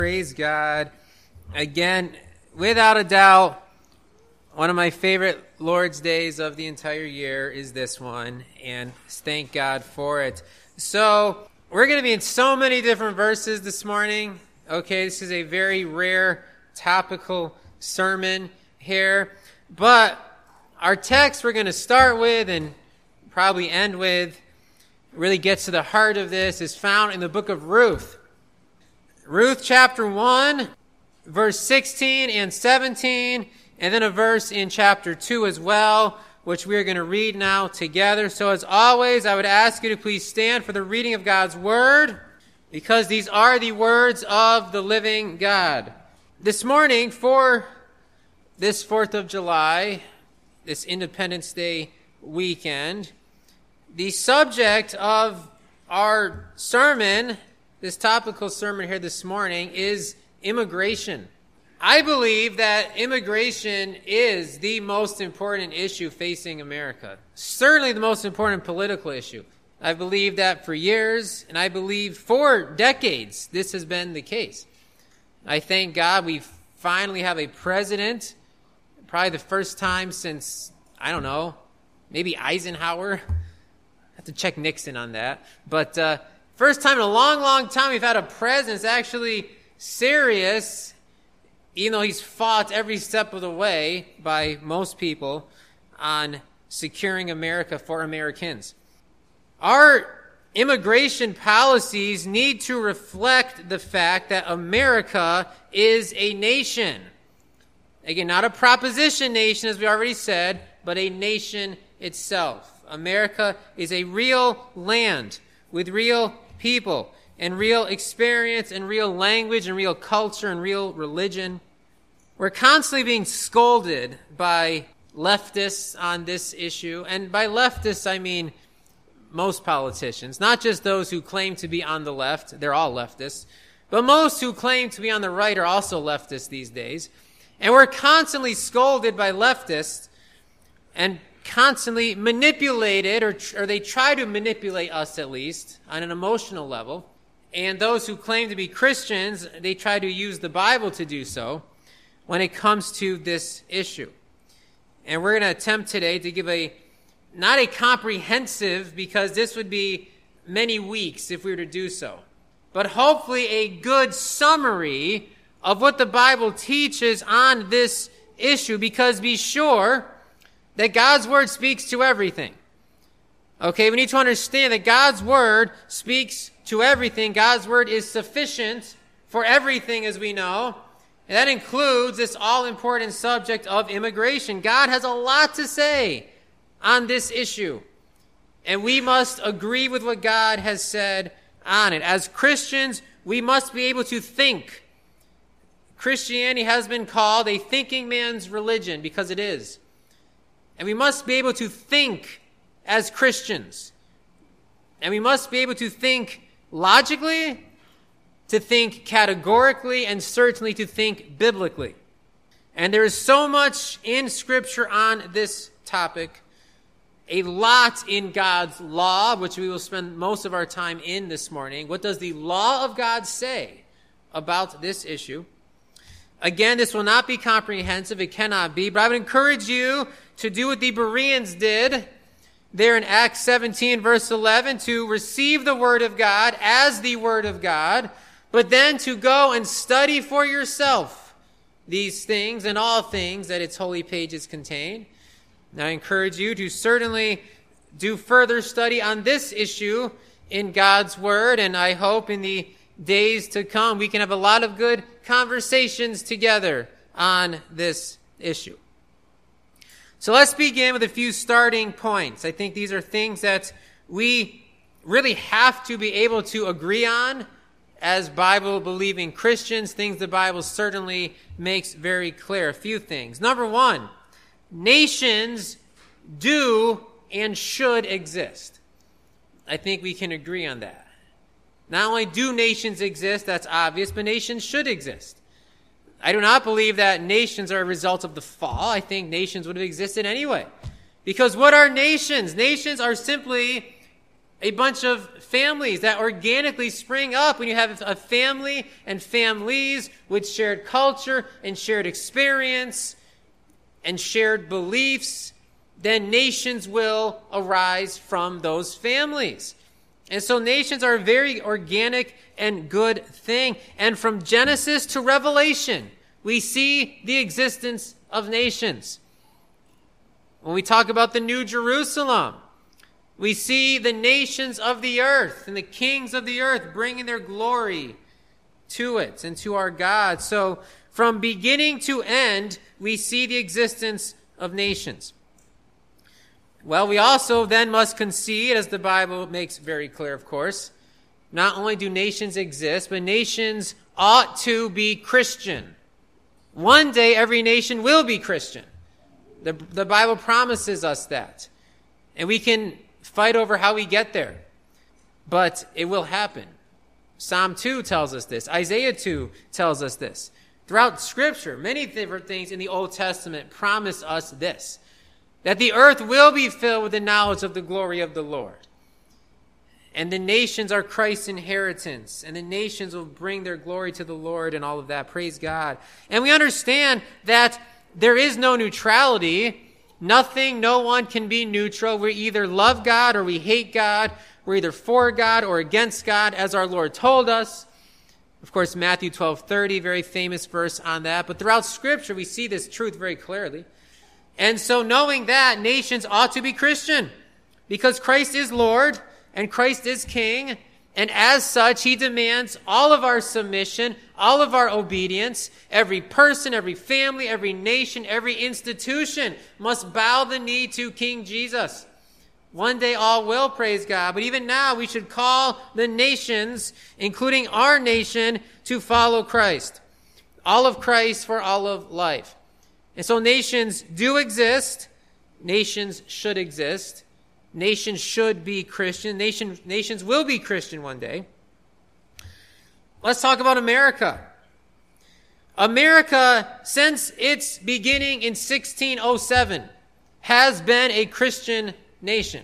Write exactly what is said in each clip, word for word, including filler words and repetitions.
Praise God. Again, without a doubt, one of my favorite Lord's days of the entire year is this one, and thank God for it. So, we're going to be in so many different verses this morning. Okay, this is a very rare topical sermon here, but our text we're going to start with and probably end with, really gets to the heart of this, is found in the book of Ruth. Ruth chapter one, verse sixteen and seventeen, and then a verse in chapter two as well, which we're going to read now together. So as always, I would ask you to please stand for the reading of God's word, because these are the words of the living God. This morning, for this fourth of July, this Independence Day weekend, the subject of our sermon, this topical sermon here this morning, is immigration. I believe that immigration is the most important issue facing America. Certainly the most important political issue. I believe that for years, and I believe for decades, this has been the case. I thank God we finally have a president, probably the first time since, I don't know, maybe Eisenhower. I have to check Nixon on that. But uh, first time in a long, long time we've had a president that's actually serious, even though he's fought every step of the way by most people on securing America for Americans. Our immigration policies need to reflect the fact that America is a nation. Again, not a proposition nation, as we already said, but a nation itself. America is a real land with real people and real experience and real language and real culture and real religion. We're constantly being scolded by leftists on this issue. And by leftists, I mean most politicians, not just those who claim to be on the left. They're all leftists. But most who claim to be on the right are also leftists these days. And we're constantly scolded by leftists and constantly manipulated, or, or they try to manipulate us at least, on an emotional level. And those who claim to be Christians, they try to use the Bible to do so when it comes to this issue. And we're going to attempt today to give a, not a comprehensive, because this would be many weeks if we were to do so, but hopefully a good summary of what the Bible teaches on this issue, because be sure that God's word speaks to everything. Okay, we need to understand that God's word speaks to everything. God's word is sufficient for everything, as we know. And that includes this all-important subject of immigration. God has a lot to say on this issue. And we must agree with what God has said on it. As Christians, we must be able to think. Christianity has been called a thinking man's religion, because it is. And we must be able to think as Christians. And we must be able to think logically, to think categorically, and certainly to think biblically. And there is so much in Scripture on this topic, a lot in God's law, which we will spend most of our time in this morning. What does the law of God say about this issue? Again, this will not be comprehensive. It cannot be. But I would encourage you to do what the Bereans did there in Acts seventeen, verse eleven, to receive the word of God as the word of God, but then to go and study for yourself these things and all things that its holy pages contain. And I encourage you to certainly do further study on this issue in God's word, and I hope in the days to come we can have a lot of good conversations together on this issue. So let's begin with a few starting points. I think these are things that we really have to be able to agree on as Bible-believing Christians, things the Bible certainly makes very clear. A few things. Number one, nations do and should exist. I think we can agree on that. Not only do nations exist, that's obvious, but nations should exist. I do not believe that nations are a result of the fall. I think nations would have existed anyway. Because what are nations? Nations are simply a bunch of families that organically spring up. When you have a family and families with shared culture and shared experience and shared beliefs, then nations will arise from those families. And so nations are a very organic and good thing. And from Genesis to Revelation, we see the existence of nations. When we talk about the New Jerusalem, we see the nations of the earth and the kings of the earth bringing their glory to it and to our God. So from beginning to end, we see the existence of nations. Well, we also then must concede, as the Bible makes very clear, of course, not only do nations exist, but nations ought to be Christian. One day, every nation will be Christian. The, the Bible promises us that. And we can fight over how we get there. But it will happen. Psalm two tells us this. Isaiah two tells us this. Throughout Scripture, many different things in the Old Testament promise us this. That the earth will be filled with the knowledge of the glory of the Lord. And the nations are Christ's inheritance. And the nations will bring their glory to the Lord and all of that. Praise God. And we understand that there is no neutrality. Nothing, no one can be neutral. We either love God or we hate God. We're either for God or against God, as our Lord told us. Of course, Matthew twelve thirty, very famous verse on that. But throughout Scripture, we see this truth very clearly. And so knowing that, nations ought to be Christian because Christ is Lord and Christ is King. And as such, he demands all of our submission, all of our obedience. Every person, every family, every nation, every institution must bow the knee to King Jesus. One day all will, praise God. But even now, we should call the nations, including our nation, to follow Christ. All of Christ for all of life. And so nations do exist. Nations should exist. Nations should be Christian. Nation, nations will be Christian one day. Let's talk about America. America, since its beginning in sixteen oh seven, has been a Christian nation.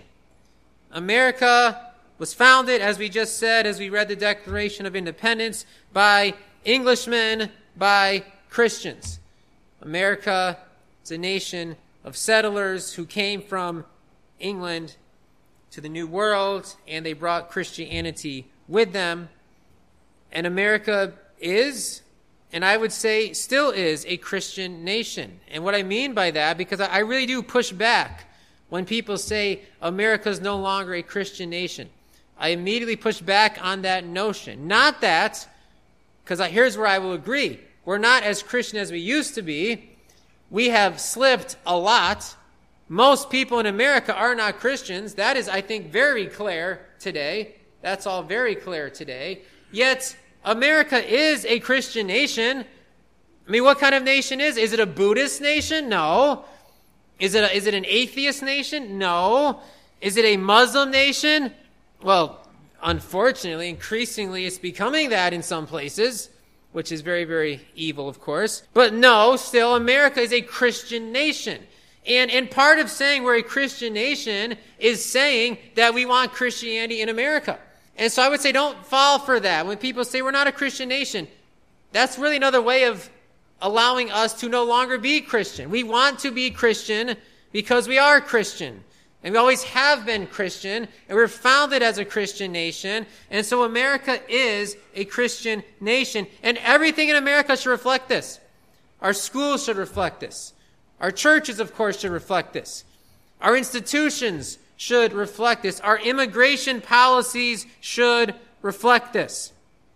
America was founded, as we just said, as we read the Declaration of Independence, by Englishmen, by Christians. America is a nation of settlers who came from England to the New World, and they brought Christianity with them. And America is, and I would say still is, a Christian nation. And what I mean by that, because I really do push back when people say America is no longer a Christian nation. I immediately push back on that notion. Not that, because here's where I will agree. We're not as Christian as we used to be. We have slipped a lot. Most people in America are not Christians. That is, I think, very clear today. That's all very clear today. Yet, America is a Christian nation. I mean, what kind of nation is it? Is it a Buddhist nation? No. Is it, a, is it an atheist nation? No. Is it a Muslim nation? Well, unfortunately, increasingly, it's becoming that in some places, which is very, very evil, of course. But no, still, America is a Christian nation. And, and part of saying we're a Christian nation is saying that we want Christianity in America. And so I would say don't fall for that. When people say we're not a Christian nation, that's really another way of allowing us to no longer be Christian. We want to be Christian because we are Christian. And we always have been Christian. And we're founded as a Christian nation. And so America is a Christian nation. And everything in America should reflect this. Our schools should reflect this. Our churches, of course, should reflect this. Our institutions should reflect this. Our immigration policies should reflect this.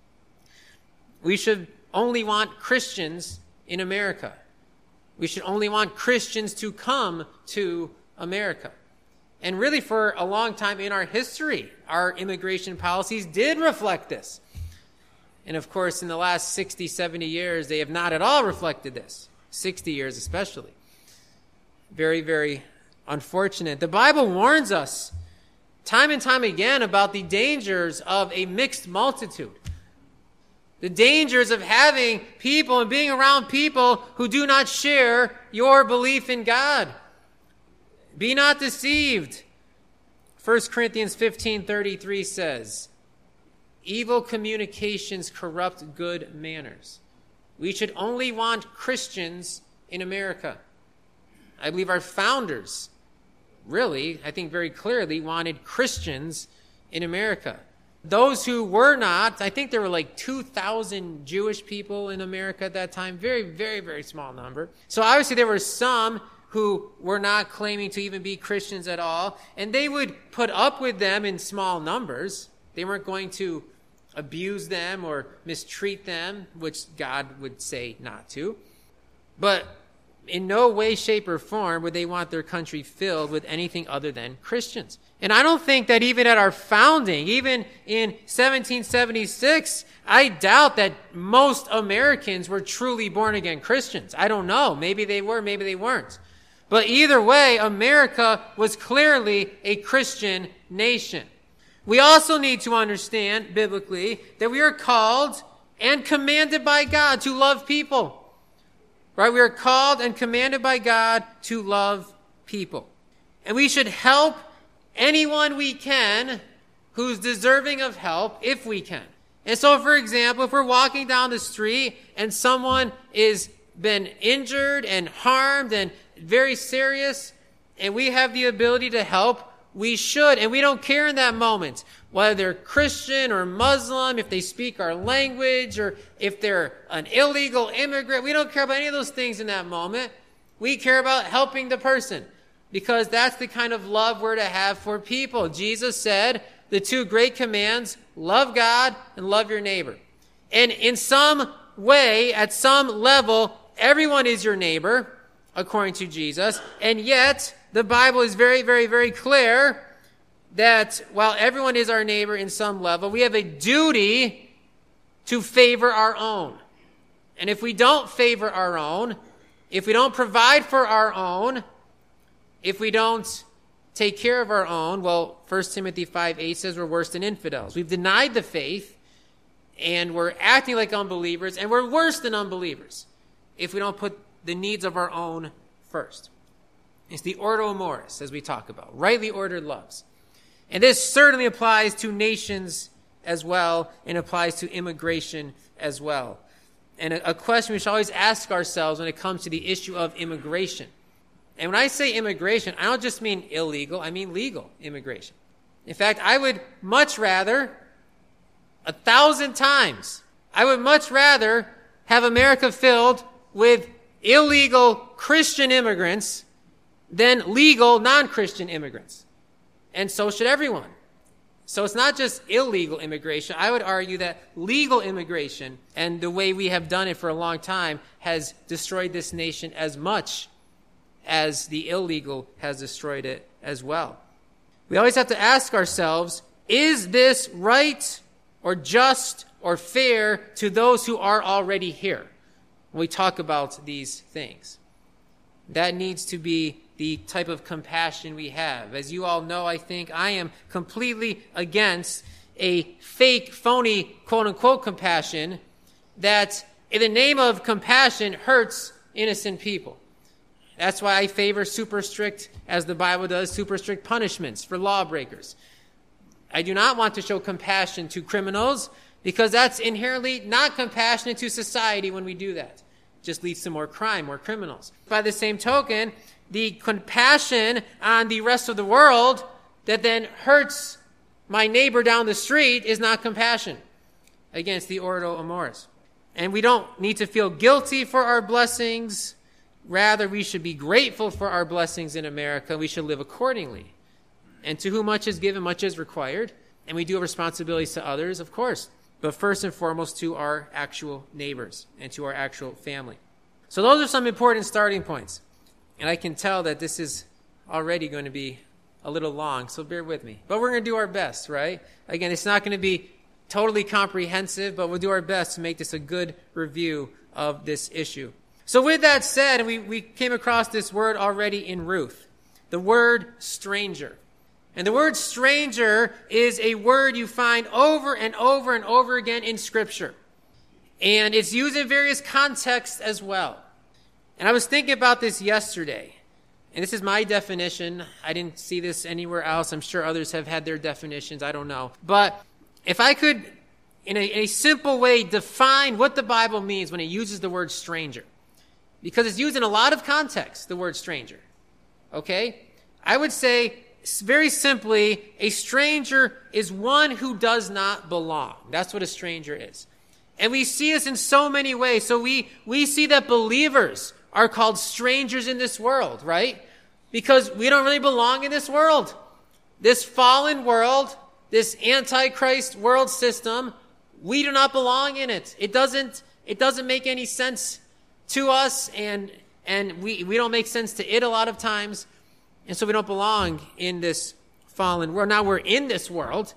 We should only want Christians in America. We should only want Christians to come to America. And really, for a long time in our history, our immigration policies did reflect this. And of course, in the last sixty, seventy years, they have not at all reflected this. sixty years especially. Very, very unfortunate. The Bible warns us time and time again about the dangers of a mixed multitude. The dangers of having people and being around people who do not share your belief in God. Be not deceived. First Corinthians fifteen thirty-three says, evil communications corrupt good manners. We should only want Christians in America. I believe our founders really, I think very clearly, wanted Christians in America. Those who were not, I think there were like two thousand Jewish people in America at that time. Very, very, very small number. So obviously there were some who were not claiming to even be Christians at all. And they would put up with them in small numbers. They weren't going to abuse them or mistreat them, which God would say not to. But in no way, shape, or form would they want their country filled with anything other than Christians. And I don't think that even at our founding, even in seventeen seventy-six, I doubt that most Americans were truly born-again Christians. I don't know. Maybe they were, maybe they weren't. But either way, America was clearly a Christian nation. We also need to understand, biblically, that we are called and commanded by God to love people. Right? We are called and commanded by God to love people. And we should help anyone we can who's deserving of help if we can. And so, for example, if we're walking down the street and someone is been injured and harmed and very serious, and we have the ability to help, we should. And we don't care in that moment whether they're Christian or Muslim, if they speak our language, or if they're an illegal immigrant. We don't care about any of those things in that moment. We care about helping the person, because that's the kind of love we're to have for people. Jesus said the two great commands, love God and love your neighbor. And in some way, at some level, everyone is your neighbor, according to Jesus. And yet, the Bible is very, very, very clear that while everyone is our neighbor in some level, we have a duty to favor our own. And if we don't favor our own, if we don't provide for our own, if we don't take care of our own, well, First Timothy five eight says we're worse than infidels. We've denied the faith, and we're acting like unbelievers, and we're worse than unbelievers if we don't put the needs of our own first. It's the ordo amoris, as we talk about, rightly ordered loves. And this certainly applies to nations as well, and applies to immigration as well. And a, a question we should always ask ourselves when it comes to the issue of immigration. And when I say immigration, I don't just mean illegal, I mean legal immigration. In fact, I would much rather, a thousand times, I would much rather have America filled with illegal Christian immigrants than legal non-Christian immigrants. And so should everyone. So it's not just illegal immigration. I would argue that legal immigration, and the way we have done it for a long time, has destroyed this nation as much as the illegal has destroyed it as well. We always have to ask ourselves, is this right or just or fair to those who are already here? When we talk about these things, that needs to be the type of compassion we have. As you all know, I think I am completely against a fake, phony, quote-unquote compassion that, in the name of compassion, hurts innocent people. That's why I favor super strict, as the Bible does, super strict punishments for lawbreakers. I do not want to show compassion to criminals, because that's inherently not compassionate to society when we do that. It just leads to more crime, more criminals. By the same token, the compassion on the rest of the world that then hurts my neighbor down the street is not compassion. Against the ordo amoris. And we don't need to feel guilty for our blessings. Rather, we should be grateful for our blessings in America. We should live accordingly. And to whom much is given, much is required. And we do have responsibilities to others, of course. But first and foremost, to our actual neighbors and to our actual family. So those are some important starting points. And I can tell that this is already going to be a little long, so bear with me. But we're going to do our best, right? Again, it's not going to be totally comprehensive, but we'll do our best to make this a good review of this issue. So with that said, we, we came across this word already in Ruth, the word stranger. And the word stranger is a word you find over and over and over again in Scripture. And it's used in various contexts as well. And I was thinking about this yesterday. And this is my definition. I didn't see this anywhere else. I'm sure others have had their definitions. I don't know. But if I could, in a, in a simple way, define what the Bible means when it uses the word stranger, because it's used in a lot of contexts, the word stranger. Okay? I would say, very simply, a stranger is one who does not belong. That's what a stranger is. And we see this in so many ways. So we, we see that believers are called strangers in this world, right? Because we don't really belong in this world. This fallen world, this antichrist world system, we do not belong in it. It doesn't, it doesn't make any sense to us, and, and we, we don't make sense to it a lot of times. And so we don't belong in this fallen world. Now we're in this world.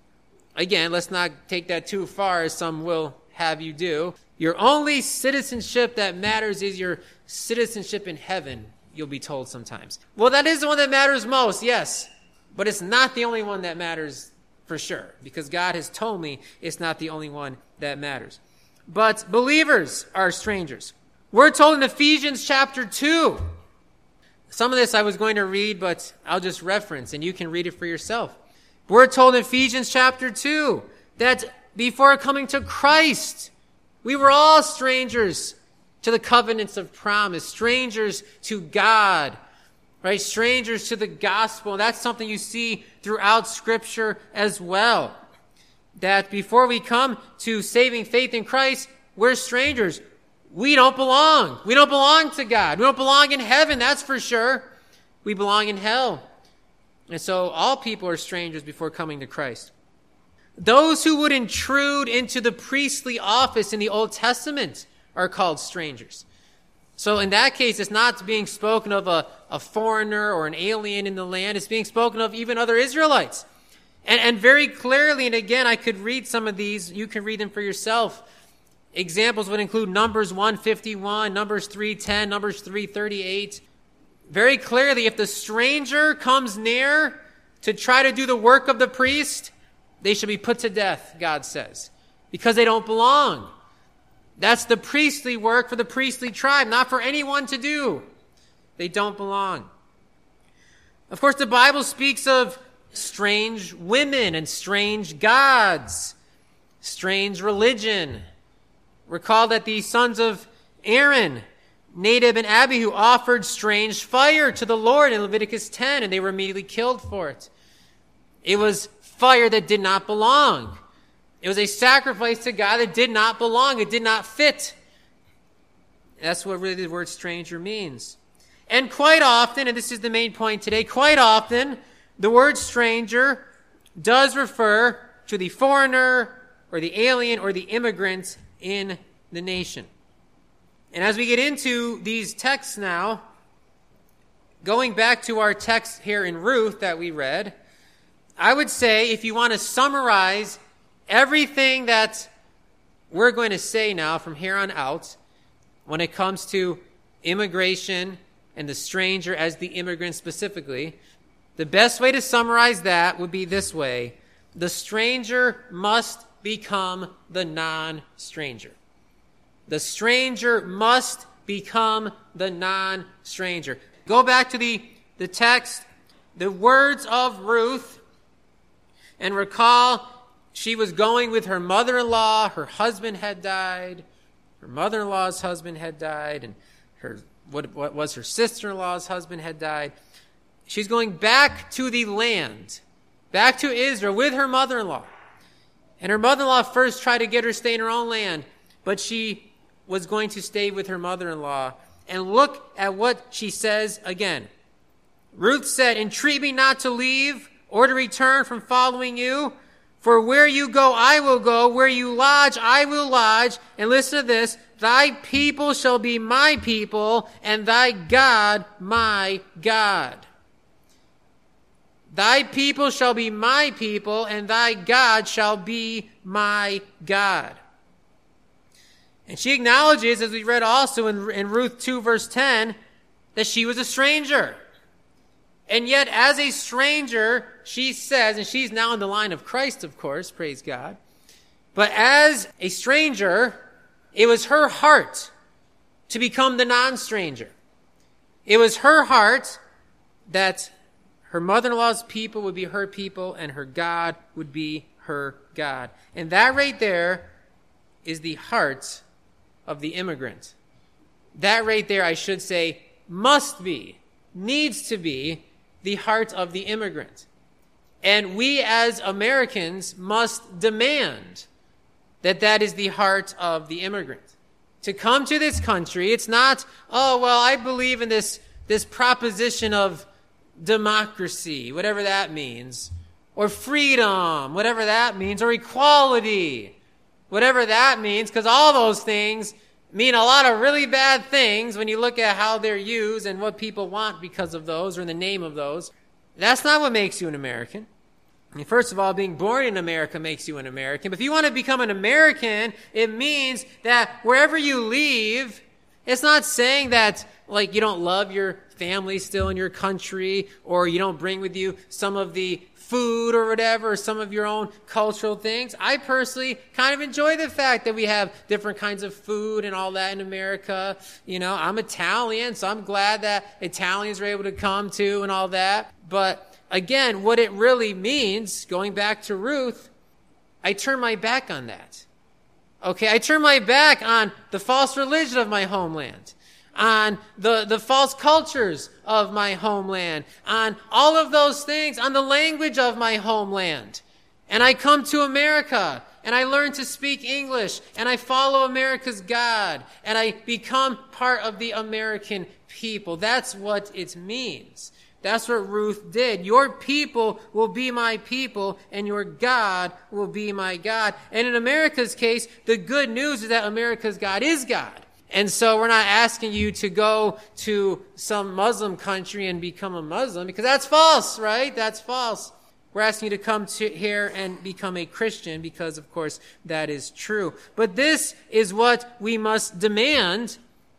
Again, let's not take that too far, as some will have you do. Your only citizenship that matters is your citizenship in heaven, you'll be told sometimes. Well, that is the one that matters most, yes. But it's not the only one that matters for sure, because God has told me it's not the only one that matters. But believers are strangers. We're told in Ephesians chapter two. Some of this I was going to read, but I'll just reference, and you can read it for yourself. We're told in Ephesians chapter two that before coming to Christ, we were all strangers to the covenants of promise, strangers to God, right? Strangers to the gospel. And that's something you see throughout Scripture as well. That before we come to saving faith in Christ, we're strangers. We don't belong. We don't belong to God. We don't belong in heaven, that's for sure. We belong in hell. And so all people are strangers before coming to Christ. Those who would intrude into the priestly office in the Old Testament are called strangers. So in that case, it's not being spoken of a, a foreigner or an alien in the land. It's being spoken of even other Israelites. And, and very clearly, and again, I could read some of these. You can read them for yourself. Examples would include Numbers one fifty-one, Numbers three ten, Numbers three thirty-eight. Very clearly, if the stranger comes near to try to do the work of the priest, they should be put to death, God says, because they don't belong. That's the priestly work for the priestly tribe, not for anyone to do. They don't belong. Of course, the Bible speaks of strange women and strange gods, strange religion. Recall that the sons of Aaron, Nadab and Abihu, offered strange fire to the Lord in Leviticus ten, and they were immediately killed for it. It was fire that did not belong. It was a sacrifice to God that did not belong. It did not fit. That's what really the word stranger means. And quite often, and this is the main point today, quite often, the word stranger does refer to the foreigner or the alien or the immigrant in the nation. And as we get into these texts now, going back to our text here in Ruth that we read, I would say if you want to summarize everything that we're going to say now from here on out when it comes to immigration and the stranger as the immigrant specifically, the best way to summarize that would be this way: the stranger must become the non-stranger. The stranger must become the non-stranger. Go back to the, the text, the words of Ruth, and recall she was going with her mother-in-law. Her husband had died. Her mother-in-law's husband had died, and her what, what was her sister-in-law's husband had died. She's going back to the land, back to Israel with her mother-in-law. And her mother-in-law first tried to get her to stay in her own land, but she was going to stay with her mother-in-law. And look at what she says again. Ruth said, "Entreat me not to leave or to return from following you. For where you go, I will go. Where you lodge, I will lodge." And listen to this: "Thy people shall be my people, and thy God my God." Thy people shall be my people, and thy God shall be my God. And she acknowledges, as we read also in, in Ruth two, verse ten, that she was a stranger. And yet, as a stranger, she says, and she's now in the line of Christ, of course, praise God. But as a stranger, it was her heart to become the non-stranger. It was her heart that her mother-in-law's people would be her people and her God would be her God. And that right there is the heart of the immigrant. That right there, I should say, must be, needs to be the heart of the immigrant. And we as Americans must demand that that is the heart of the immigrant. To come to this country, it's not, oh, well, I believe in this, this proposition of democracy, whatever that means, or freedom, whatever that means, or equality, whatever that means, because all those things mean a lot of really bad things when you look at how they're used and what people want because of those or in the name of those. That's not what makes you an American. I mean, first of all, being born in America makes you an American. But if you want to become an American, it means that wherever you leave, it's not saying that, like, you don't love your family still in your country, or you don't bring with you some of the food or whatever, or some of your own cultural things. I personally kind of enjoy the fact that we have different kinds of food and all that in America. You know, I'm Italian, so I'm glad that Italians are able to come to and all that. But again, what it really means, going back to Ruth, I turn my back on that. Okay, I turn my back on the false religion of my homeland, on the, the false cultures of my homeland, on all of those things, on the language of my homeland. And I come to America, and I learn to speak English, and I follow America's God, and I become part of the American people. That's what it means. That's what Ruth did. Your people will be my people, and your God will be my God. And in America's case, the good news is that America's God is God. And so we're not asking you to go to some Muslim country and become a Muslim, because that's false, right? That's false. We're asking you to come to here and become a Christian, because, of course, that is true. But this is what we must demand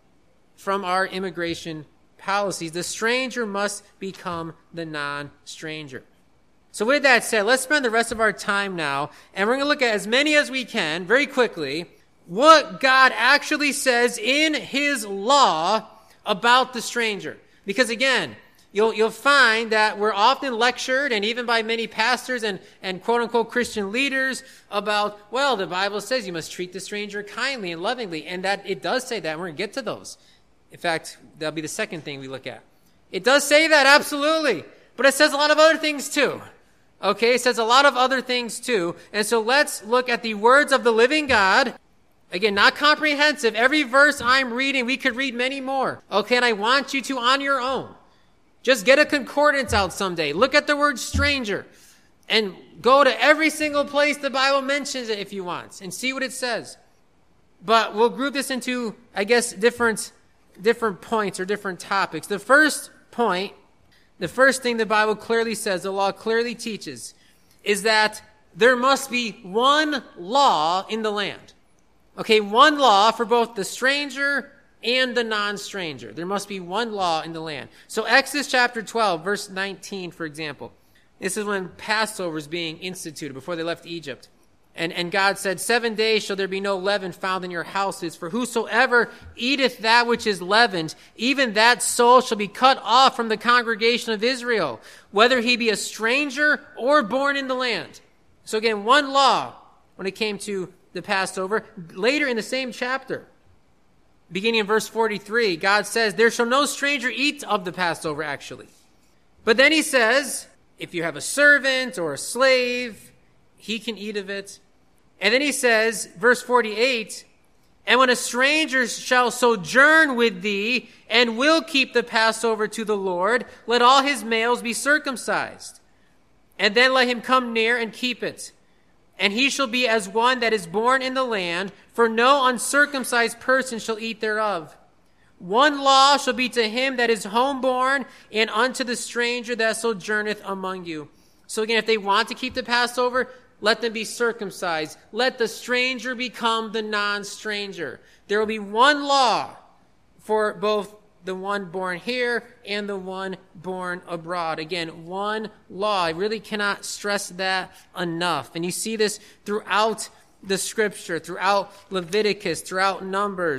from our immigration policies. The stranger must become the non-stranger. So with that said, let's spend the rest of our time now, and we're going to look at as many as we can, very quickly, what God actually says in his law about the stranger. Because again, you'll, you'll find that we're often lectured, and even by many pastors and, and quote-unquote Christian leaders, about, well, the Bible says you must treat the stranger kindly and lovingly, and that it does say that, and we're going to get to those. In fact, that'll be the second thing we look at. It does say that, absolutely, but it says a lot of other things too. Okay, it says a lot of other things too, and so let's look at the words of the living God. Again, not comprehensive. Every verse I'm reading, we could read many more. Okay, and I want you to, on your own, just get a concordance out someday. Look at the word stranger and go to every single place the Bible mentions it if you want and see what it says. But we'll group this into, I guess, different, different points or different topics. The first point, the first thing the Bible clearly says, the law clearly teaches, is that there must be one law in the land. Okay, one law for both the stranger and the non-stranger. There must be one law in the land. So Exodus chapter twelve, verse nineteen, for example. This is when Passover is being instituted before they left Egypt. And, and God said, seven days shall there be no leaven found in your houses, for whosoever eateth that which is leavened, even that soul shall be cut off from the congregation of Israel, whether he be a stranger or born in the land. So again, one law when it came to the Passover. Later in the same chapter, beginning in verse forty-three, God says, there shall no stranger eat of the Passover, actually. But then he says, if you have a servant or a slave, he can eat of it. And then he says, verse forty-eight, and when a stranger shall sojourn with thee and will keep the Passover to the Lord, let all his males be circumcised. And then let him come near and keep it. And he shall be as one that is born in the land, for no uncircumcised person shall eat thereof. One law shall be to him that is homeborn, and unto the stranger that sojourneth among you. So again, if they want to keep the Passover, let them be circumcised. Let the stranger become the non-stranger. There will be one law for both the one born here and the one born abroad. Again, one law. I really cannot stress that enough. And you see this throughout the scripture, throughout Leviticus, throughout Numbers.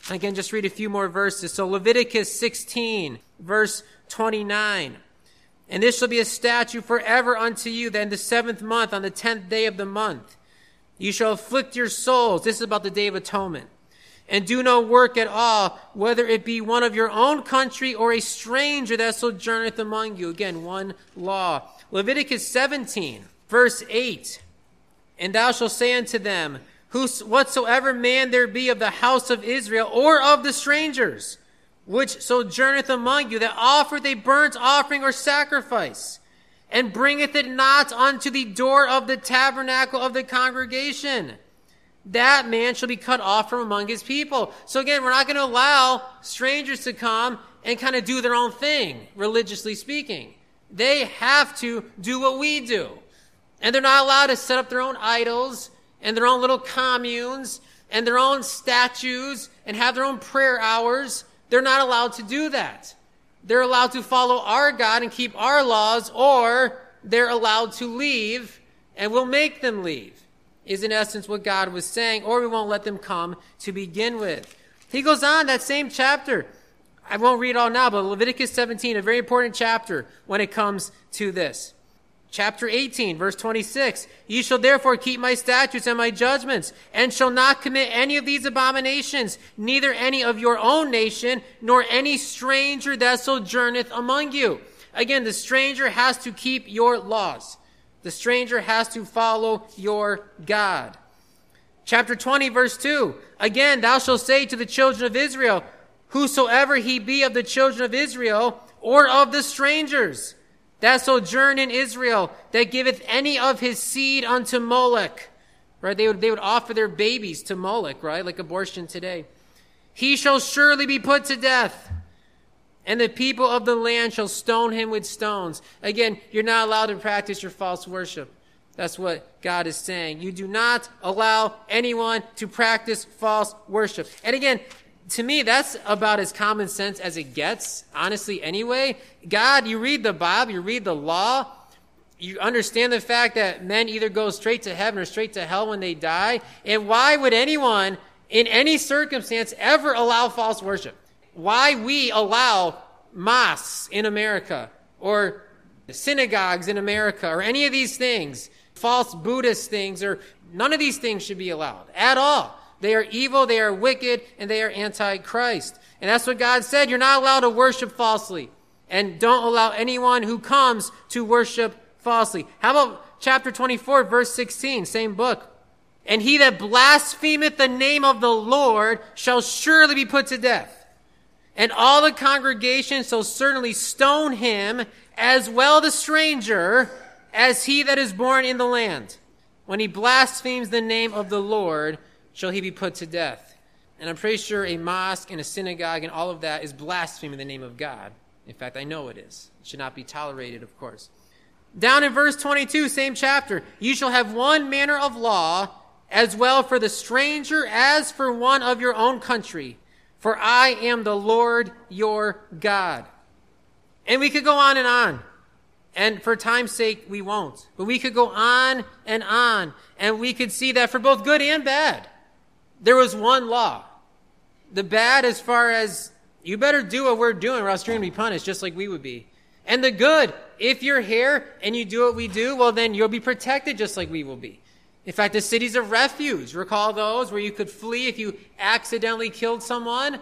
Again, just read a few more verses. So Leviticus sixteen, verse twenty-nine. And this shall be a statute forever unto you, that in the seventh month, on the tenth day of the month, you shall afflict your souls. This is about the Day of Atonement. And do no work at all, whether it be one of your own country or a stranger that sojourneth among you. Again, one law. Leviticus seventeen, verse eight. And thou shalt say unto them, whatsoever man there be of the house of Israel, or of the strangers, which sojourneth among you, that offereth a burnt offering or sacrifice, and bringeth it not unto the door of the tabernacle of the congregation, that man shall be cut off from among his people. So again, we're not going to allow strangers to come and kind of do their own thing, religiously speaking. They have to do what we do. And they're not allowed to set up their own idols and their own little communes and their own statues and have their own prayer hours. They're not allowed to do that. They're allowed to follow our God and keep our laws, or they're allowed to leave, and we'll make them leave, is in essence what God was saying, or we won't let them come to begin with. He goes on, that same chapter. I won't read it all now, but Leviticus seventeen, a very important chapter when it comes to this. Chapter eighteen, verse twenty-six, ye shall therefore keep my statutes and my judgments, and shall not commit any of these abominations, neither any of your own nation, nor any stranger that sojourneth among you. Again, the stranger has to keep your laws. The stranger has to follow your God. Chapter twenty, verse two, again, thou shalt say to the children of Israel, whosoever he be of the children of Israel, or of the strangers that sojourn in Israel, that giveth any of his seed unto Molech. Right? They would, they would offer their babies to Molech, right? Like abortion today. He shall surely be put to death, and the people of the land shall stone him with stones. Again, you're not allowed to practice your false worship. That's what God is saying. You do not allow anyone to practice false worship. And again, to me, that's about as common sense as it gets, honestly, anyway. God, you read the Bible, you read the law, you understand the fact that men either go straight to heaven or straight to hell when they die. And why would anyone, in any circumstance, ever allow false worship? Why we allow mosques in America, or synagogues in America, or any of these things, false Buddhist things, or none of these things should be allowed at all. They are evil, they are wicked, and they are anti-Christ. And that's what God said. You're not allowed to worship falsely. And don't allow anyone who comes to worship falsely. How about chapter twenty-four, verse sixteen, same book? And he that blasphemeth the name of the Lord shall surely be put to death. And all the congregation shall certainly stone him, as well the stranger, as he that is born in the land. When he blasphemes the name of the Lord, shall he be put to death. And I'm pretty sure a mosque and a synagogue and all of that is blaspheming the name of God. In fact, I know it is. It should not be tolerated, of course. Down in verse twenty-two, same chapter, you shall have one manner of law, as well for the stranger as for one of your own country. For I am the Lord your God. And we could go on and on. And for time's sake, we won't. But we could go on and on. And we could see that for both good and bad, there was one law. The bad as far as, you better do what we're doing or else you're going to be punished just like we would be. And the good, if you're here and you do what we do, well then you'll be protected just like we will be. In fact, the cities of refuge, recall those where you could flee if you accidentally killed someone?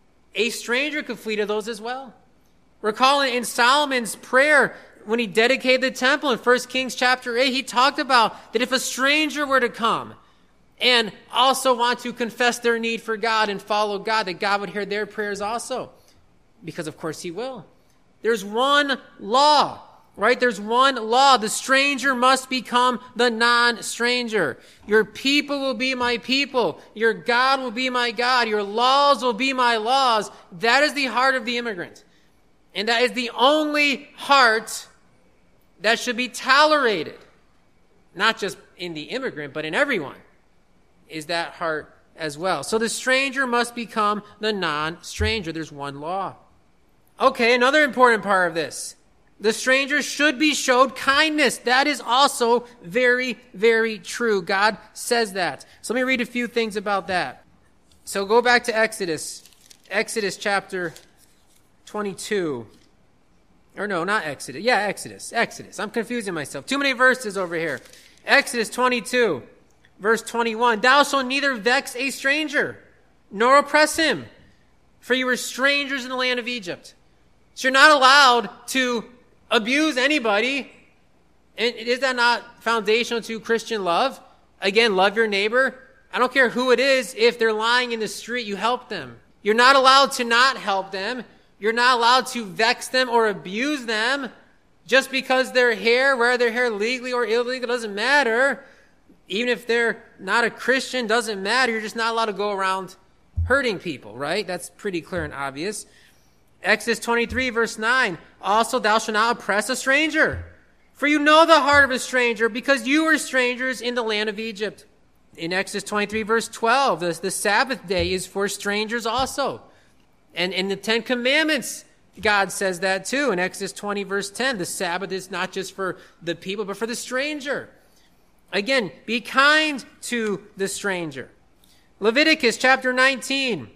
A stranger could flee to those as well. Recall in Solomon's prayer, when he dedicated the temple in First Kings chapter eight, he talked about that if a stranger were to come and also want to confess their need for God and follow God, that God would hear their prayers also. Because of course he will. There's one law, right? There's one law. The stranger must become the non-stranger. Your people will be my people. Your God will be my God. Your laws will be my laws. That is the heart of the immigrant. And that is the only heart that should be tolerated. Not just in the immigrant, but in everyone. Is that heart as well. So the stranger must become the non-stranger. There's one law. Okay, another important part of this. The stranger should be showed kindness. That is also very, very true. God says that. So let me read a few things about that. So go back to Exodus. Exodus chapter twenty-two. Or no, not Exodus. Yeah, Exodus. Exodus. I'm confusing myself. Too many verses over here. Exodus twenty-two, verse twenty-one. Thou shalt neither vex a stranger, nor oppress him, for you were strangers in the land of Egypt. So you're not allowed to abuse anybody. And is that not foundational to Christian love? Again, love your neighbor. I don't care who it is. If they're lying in the street, you help them. You're not allowed to not help them. You're not allowed to vex them or abuse them just because their hair, wear their hair legally or illegally, doesn't matter. Even if they're not a Christian, doesn't matter. You're just not allowed to go around hurting people, right? That's pretty clear and obvious. Exodus twenty-three, verse nine. Also, thou shalt not oppress a stranger, for you know the heart of a stranger, because you were strangers in the land of Egypt. In Exodus twenty-three, verse twelve, the, the Sabbath day is for strangers also. And in the Ten Commandments, God says that too. In Exodus twenty, verse ten, the Sabbath is not just for the people, but for the stranger. Again, be kind to the stranger. Leviticus chapter nineteen,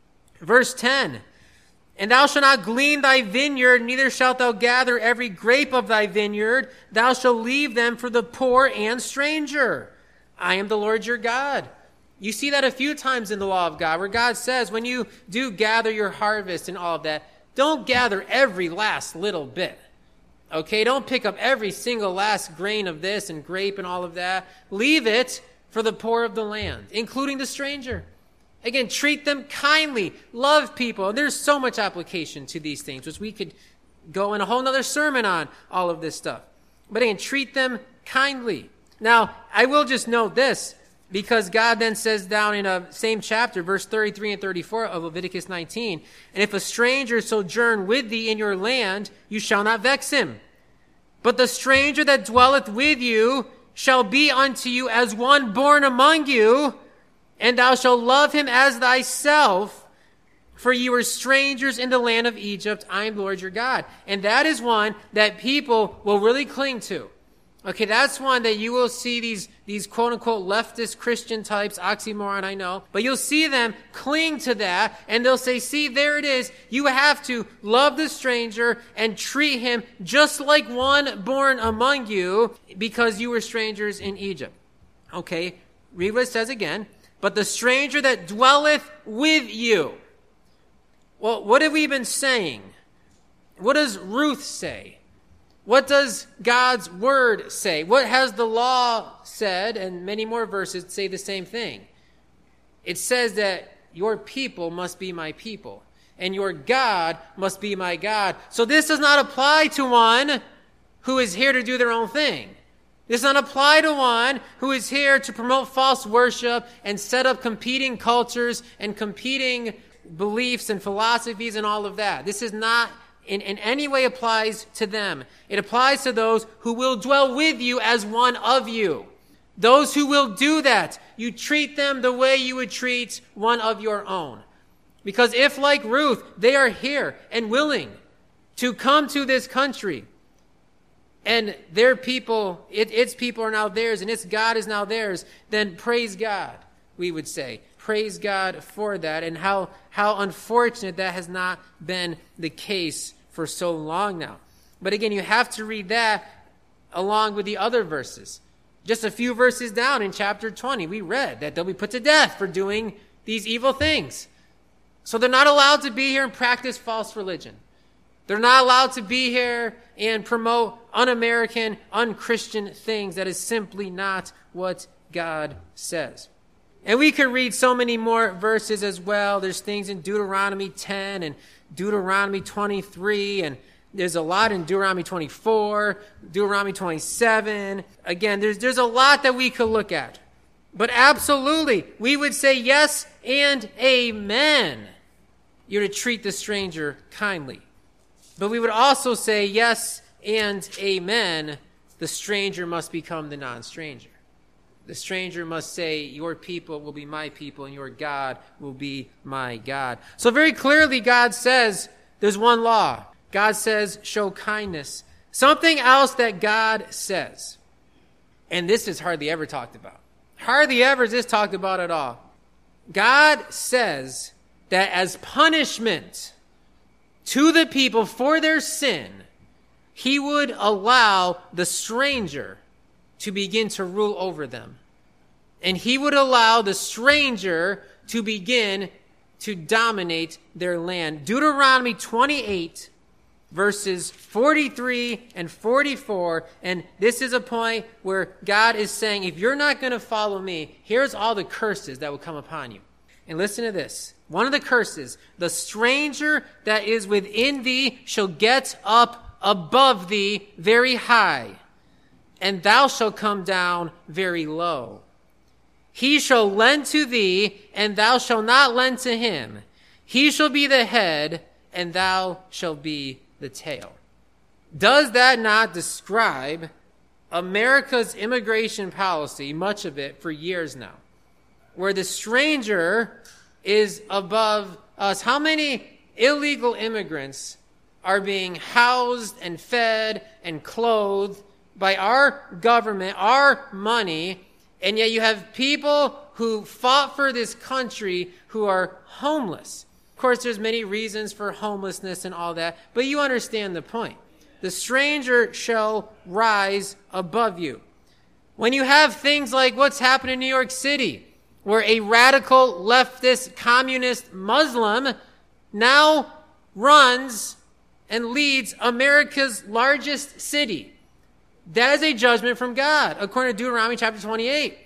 verse ten. And thou shalt not glean thy vineyard, neither shalt thou gather every grape of thy vineyard. Thou shalt leave them for the poor and stranger. I am the Lord your God. You see that a few times in the law of God, where God says, when you do gather your harvest and all of that, don't gather every last little bit. Okay, don't pick up every single last grain of this and grape and all of that. Leave it for the poor of the land, including the stranger. Again, treat them kindly. Love people. There's so much application to these things, which we could go in a whole nother sermon on all of this stuff. But again, treat them kindly. Now, I will just note this, because God then says down in a same chapter, verse thirty-three and thirty-four of Leviticus nineteen, and if a stranger sojourn with thee in your land, you shall not vex him. But the stranger that dwelleth with you shall be unto you as one born among you, and thou shalt love him as thyself, for you were strangers in the land of Egypt. I am the Lord your God. And that is one that people will really cling to. Okay, that's one that you will see these, these quote-unquote leftist Christian types, oxymoron, I know, but you'll see them cling to that, and they'll say, see, there it is. You have to love the stranger and treat him just like one born among you, because you were strangers in Egypt. Okay, read what it says again. But the stranger that dwelleth with you. Well, what have we been saying? What does Ruth say? What does God's word say? What has the law said? And many more verses say the same thing. It says that your people must be my people, and your God must be my God. So this does not apply to one who is here to do their own thing. This does not apply to one who is here to promote false worship and set up competing cultures and competing beliefs and philosophies and all of that. This is not in, in any way applies to them. It applies to those who will dwell with you as one of you. Those who will do that, you treat them the way you would treat one of your own. Because if, like Ruth, they are here and willing to come to this country, and their people, it, its people are now theirs, and its God is now theirs, then praise God, we would say. Praise God for that, and how, how unfortunate that has not been the case for so long now. But again, you have to read that along with the other verses. Just a few verses down in chapter twenty, we read that they'll be put to death for doing these evil things. So they're not allowed to be here and practice false religion. They're not allowed to be here and promote un-American, un-Christian things. That is simply not what God says. And we could read so many more verses as well. There's things in Deuteronomy ten and Deuteronomy twenty-three, and there's a lot in Deuteronomy twenty-four, Deuteronomy twenty-seven. Again, there's, there's a lot that we could look at. But absolutely, we would say yes and amen. You're to treat the stranger kindly. But we would also say yes and amen. The stranger must become the non-stranger. The stranger must say, your people will be my people and your God will be my God. So very clearly God says there's one law. God says show kindness. Something else that God says, and this is hardly ever talked about. Hardly ever is this talked about at all. God says that as punishment to the people for their sin, he would allow the stranger to begin to rule over them. And he would allow the stranger to begin to dominate their land. Deuteronomy twenty-eight, verses forty-three and forty-four, and this is a point where God is saying, if you're not going to follow me, here's all the curses that will come upon you. And listen to this. One of the curses, the stranger that is within thee shall get up above thee very high, and thou shalt come down very low. He shall lend to thee, and thou shalt not lend to him. He shall be the head, and thou shalt be the tail. Does that not describe America's immigration policy, much of it for years now, where the stranger is above us? How many illegal immigrants are being housed and fed and clothed by our government, our money, and yet you have people who fought for this country who are homeless? Of course, there's many reasons for homelessness and all that, but you understand the point. The stranger shall rise above you. When you have things like what's happened in New York City, where a radical leftist communist Muslim now runs and leads America's largest city, that is a judgment from God, according to Deuteronomy chapter twenty-eight.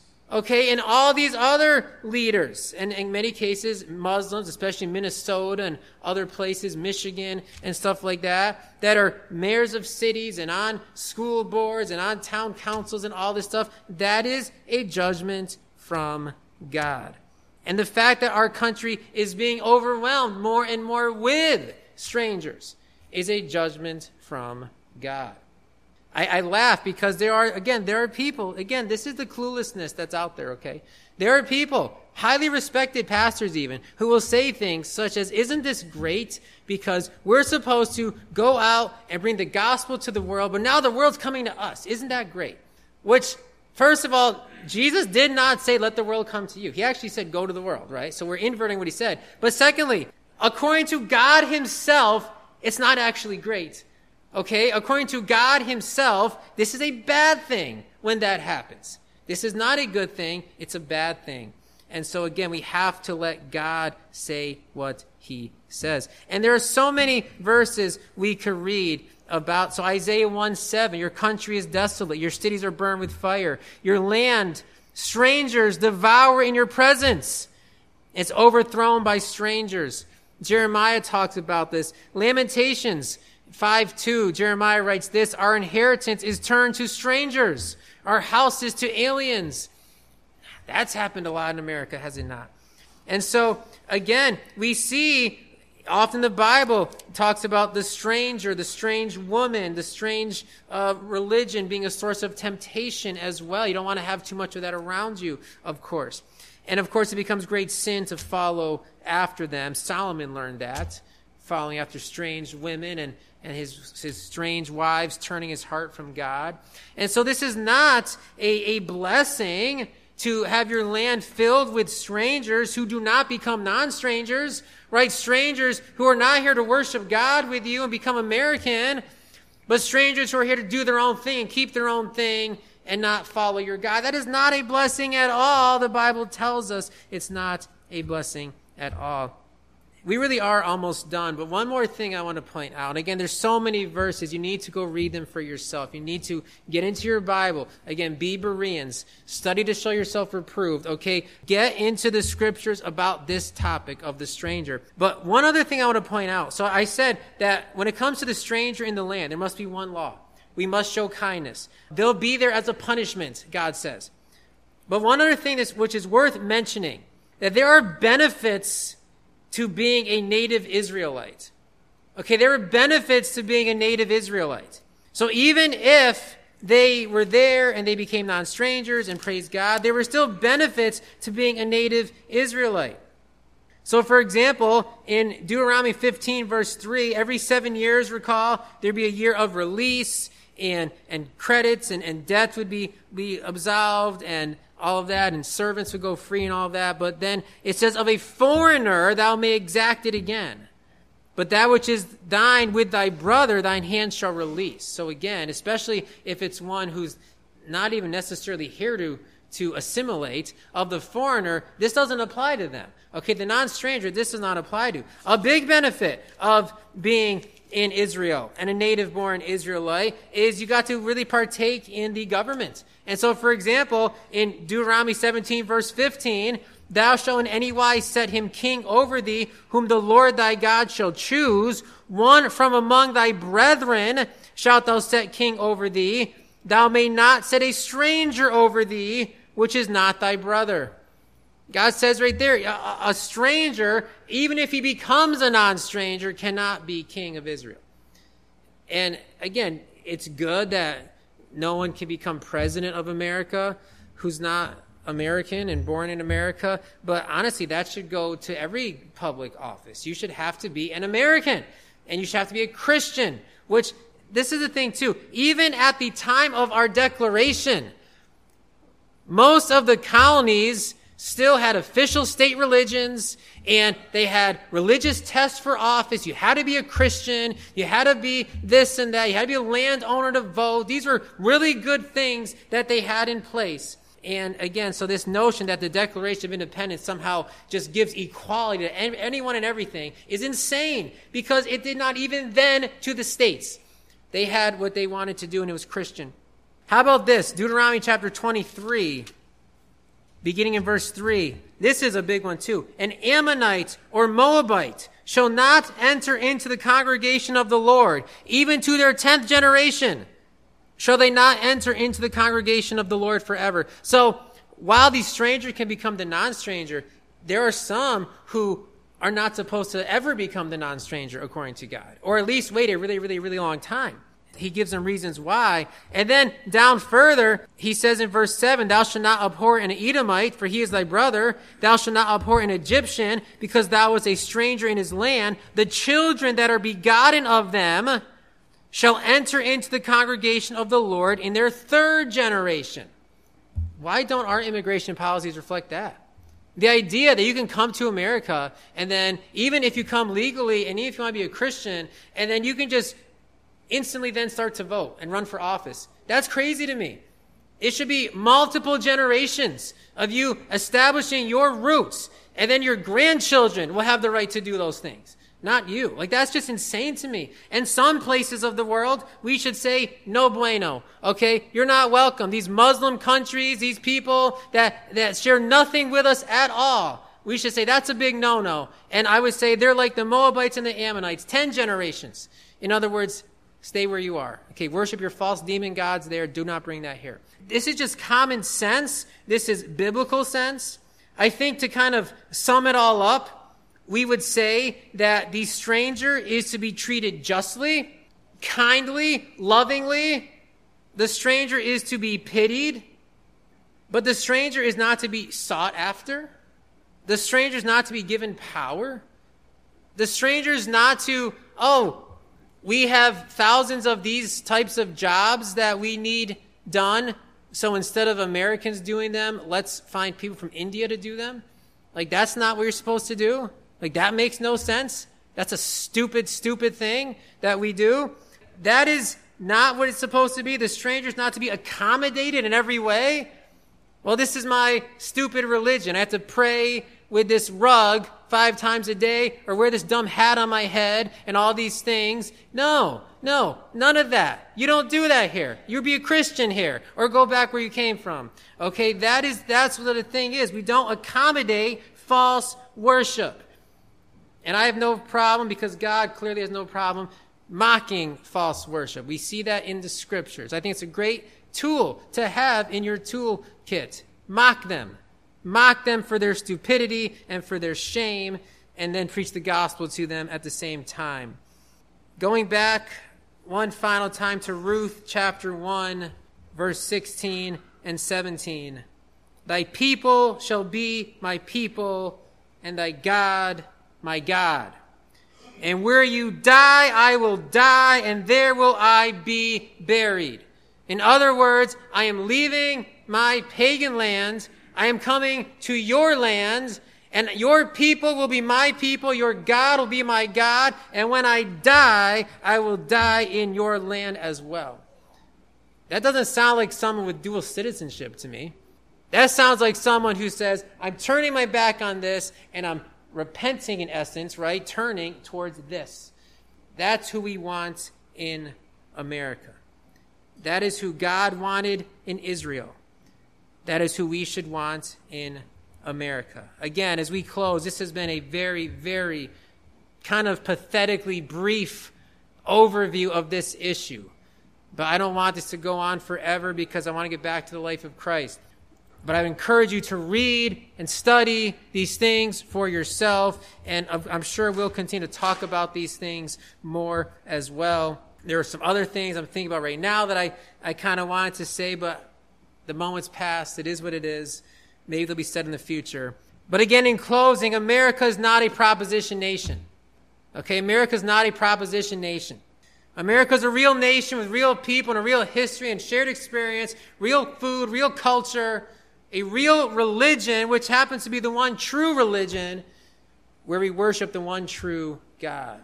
Okay, and all these other leaders, and in many cases Muslims, especially Minnesota and other places, Michigan and stuff like that, that are mayors of cities and on school boards and on town councils and all this stuff, that is a judgment from God. And the fact that our country is being overwhelmed more and more with strangers is a judgment from God. I, I laugh because there are, again, there are people, again, this is the cluelessness that's out there, okay? There are people, highly respected pastors even, who will say things such as, isn't this great because we're supposed to go out and bring the gospel to the world, but now the world's coming to us. Isn't that great? Which, first of all, Jesus did not say, let the world come to you. He actually said, go to the world, right? So we're inverting what he said. But secondly, according to God himself, it's not actually great. Okay, according to God himself, this is a bad thing when that happens. This is not a good thing, it's a bad thing. And so again, we have to let God say what he says. And there are so many verses we could read about. So Isaiah one seven, your country is desolate, your cities are burned with fire, your land, strangers devour in your presence. It's overthrown by strangers. Jeremiah talks about this. Lamentations five two, Jeremiah writes this, our inheritance is turned to strangers, our house is to aliens. That's happened a lot in America, has it not? And so, again, we see often the Bible talks about the stranger, the strange woman, the strange uh, religion being a source of temptation as well. You don't want to have too much of that around you, of course. And of course, it becomes great sin to follow after them. Solomon learned that, following after strange women and and his, his strange wives turning his heart from God. And so this is not a, a blessing to have your land filled with strangers who do not become non-strangers, right? Strangers who are not here to worship God with you and become American, but strangers who are here to do their own thing, keep their own thing, and not follow your God. That is not a blessing at all. The Bible tells us it's not a blessing at all. We really are almost done, but one more thing I want to point out. And again, there's so many verses. You need to go read them for yourself. You need to get into your Bible. Again, be Bereans. Study to show yourself approved, okay? Get into the scriptures about this topic of the stranger. But one other thing I want to point out. So I said that when it comes to the stranger in the land, there must be one law. We must show kindness. They'll be there as a punishment, God says. But one other thing that's, which is worth mentioning, that there are benefits to being a native Israelite. Okay, there are benefits to being a native Israelite. So even if they were there and they became non-strangers and praised God, there were still benefits to being a native Israelite. So for example, in Deuteronomy fifteen verse three, every seven years, recall, there'd be a year of release and, and credits and, and debt would be, be absolved and all of that, and servants would go free and all of that. But then it says, of a foreigner thou may exact it again. But that which is thine with thy brother, thine hand shall release. So again, especially if it's one who's not even necessarily here to, to assimilate, of the foreigner, this doesn't apply to them. Okay, the non-stranger, this does not apply to. A big benefit of being in Israel and a native-born Israelite is you got to really partake in the government. And so, for example, in Deuteronomy seventeen, verse fifteen, thou shalt in any wise set him king over thee, whom the Lord thy God shall choose. One from among thy brethren shalt thou set king over thee. Thou may not set a stranger over thee, which is not thy brother. God says right there, a, a stranger, even if he becomes a non-stranger, cannot be king of Israel. And again, it's good that no one can become president of America who's not American and born in America. But honestly, that should go to every public office. You should have to be an American, and you should have to be a Christian, which this is the thing too. Even at the time of our declaration, most of the colonies still had official state religions, and they had religious tests for office. You had to be a Christian. You had to be this and that. You had to be a landowner to vote. These were really good things that they had in place. And again, so this notion that the Declaration of Independence somehow just gives equality to anyone and everything is insane, because it did not even then to the states. They had what they wanted to do, and it was Christian. How about this? Deuteronomy chapter twenty-three. Beginning in verse three, this is a big one too. An Ammonite or Moabite shall not enter into the congregation of the Lord, even to their tenth generation. Shall they not enter into the congregation of the Lord forever? So, while the stranger can become the non-stranger, there are some who are not supposed to ever become the non-stranger according to God, or at least wait a really, really, really long time. He gives them reasons why. And then down further, he says in verse seven, thou shalt not abhor an Edomite, for he is thy brother. Thou shalt not abhor an Egyptian, because thou wast a stranger in his land. The children that are begotten of them shall enter into the congregation of the Lord in their third generation. Why don't our immigration policies reflect that? The idea that you can come to America, and then even if you come legally, and even if you want to be a Christian, and then you can just instantly then start to vote and run for office. That's crazy to me. It should be multiple generations of you establishing your roots, and then your grandchildren will have the right to do those things, not you. Like, that's just insane to me. And some places of the world, we should say, no bueno. Okay? You're not welcome. These Muslim countries, these people that, that share nothing with us at all, we should say that's a big no-no. And I would say they're like the Moabites and the Ammonites, ten generations. In other words, stay where you are. Okay, worship your false demon gods there. Do not bring that here. This is just common sense. This is biblical sense. I think to kind of sum it all up, we would say that the stranger is to be treated justly, kindly, lovingly. The stranger is to be pitied, but the stranger is not to be sought after. The stranger is not to be given power. The stranger is not to, oh, we have thousands of these types of jobs that we need done, so instead of Americans doing them, let's find people from India to do them. Like, that's not what you're supposed to do. Like, that makes no sense. That's a stupid, stupid thing that we do. That is not what it's supposed to be. The stranger is not to be accommodated in every way. Well, this is my stupid religion. I have to pray with this rug five times a day, or wear this dumb hat on my head, and all these things. No, no, none of that. You don't do that here. You be a Christian here, or go back where you came from. Okay, that is, that's what the thing is. We don't accommodate false worship. And I have no problem, because God clearly has no problem mocking false worship. We see that in the scriptures. I think it's a great tool to have in your toolkit. Mock them. Mock them for their stupidity and for their shame, and then preach the gospel to them at the same time. Going back one final time to Ruth chapter one, verse sixteen and seventeen. Thy people shall be my people, and thy God my God. And where you die, I will die, and there will I be buried. In other words, I am leaving my pagan land. I am coming to your land, and your people will be my people. Your God will be my God. And when I die, I will die in your land as well. That doesn't sound like someone with dual citizenship to me. That sounds like someone who says, I'm turning my back on this, and I'm repenting in essence, right? Turning towards this. That's who we want in America. That is who God wanted in Israel. That is who we should want in America. Again, as we close, this has been a very, very kind of pathetically brief overview of this issue. But I don't want this to go on forever because I want to get back to the life of Christ. But I encourage you to read and study these things for yourself, and I'm sure we'll continue to talk about these things more as well. There are some other things I'm thinking about right now that I, I kind of wanted to say, but the moment's passed. It is what it is. Maybe they'll be said in the future. But again, in closing, America is not a proposition nation. Okay, America is not a proposition nation. America is a real nation with real people and a real history and shared experience, real food, real culture, a real religion, which happens to be the one true religion, where we worship the one true God.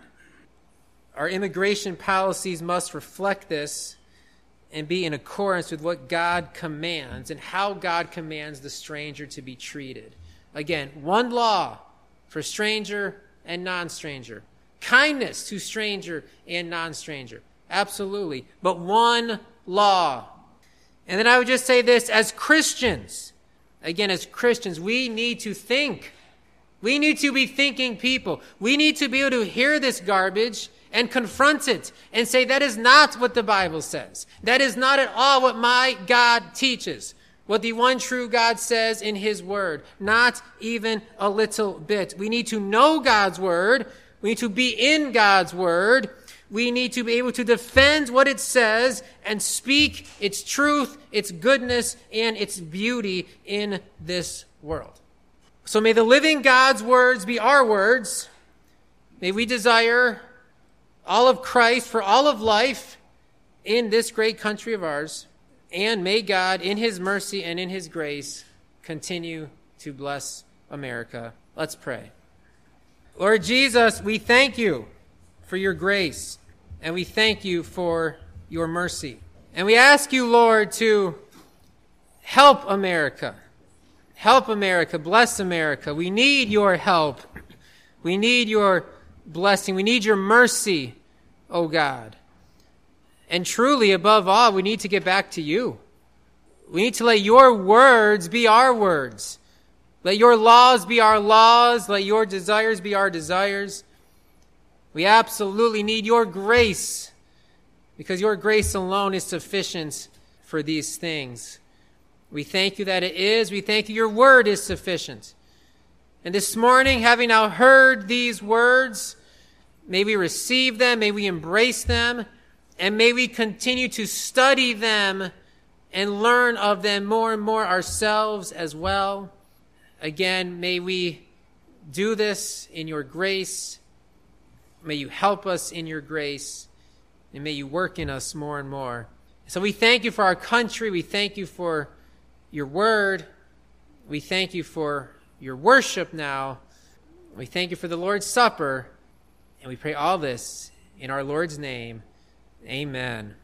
Our immigration policies must reflect this and be in accordance with what God commands and how God commands the stranger to be treated. Again, one law for stranger and non-stranger. Kindness to stranger and non-stranger. Absolutely. But one law. And then I would just say this, as Christians, again, as Christians, we need to think. We need to be thinking people. We need to be able to hear this garbage and confront it and say, that is not what the Bible says. That is not at all what my God teaches. What the one true God says in his word. Not even a little bit. We need to know God's word. We need to be in God's word. We need to be able to defend what it says and speak its truth, its goodness, and its beauty in this world. So may the living God's words be our words. May we desire all of Christ for all of life in this great country of ours. And may God, in his mercy and in his grace, continue to bless America. Let's pray. Lord Jesus, we thank you for your grace, and we thank you for your mercy. And we ask you, Lord, to help America. Help America. Bless America. We need your help. We need your blessing. We need your mercy, oh God. And truly, above all, we need to get back to you. We need to let your words be our words. Let your laws be our laws. Let your desires be our desires. We absolutely need your grace, because your grace alone is sufficient for these things. We thank you that it is. We thank you your word is sufficient. And this morning, having now heard these words, may we receive them, may we embrace them, and may we continue to study them and learn of them more and more ourselves as well. Again, may we do this in your grace. May you help us in your grace, and may you work in us more and more. So we thank you for our country. We thank you for your word. We thank you for your worship now. We thank you for the Lord's Supper. And we pray all this in our Lord's name. Amen.